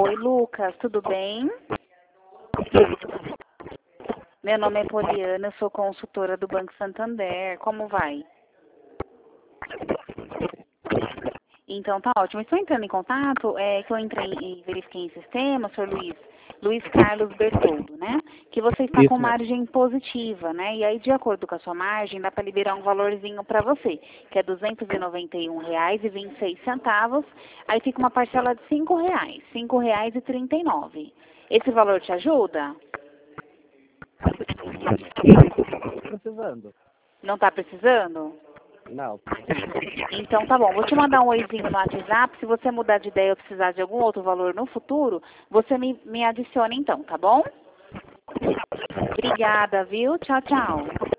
Oi, Lucas, tudo bem? Meu nome é Poliana, eu sou consultora do Banco Santander. Como vai? Então tá ótimo. Estou entrando em contato, que eu entrei e verifiquei em sistema, senhor Luiz Carlos Bertoldo, né? Que você está com Isso mesmo. margem positiva, né? E aí, de acordo com a sua margem, dá para liberar um valorzinho para você, que é R$ 291,26. Aí fica uma parcela de R$ 5, R$ 5,39. Esse valor te ajuda? Precisando. Não está precisando? Não. Então tá bom, vou te mandar um oizinho no WhatsApp. Se você mudar de ideia ou precisar de algum outro valor no futuro, você me adiciona então, tá bom? Obrigada, viu? Tchau, tchau.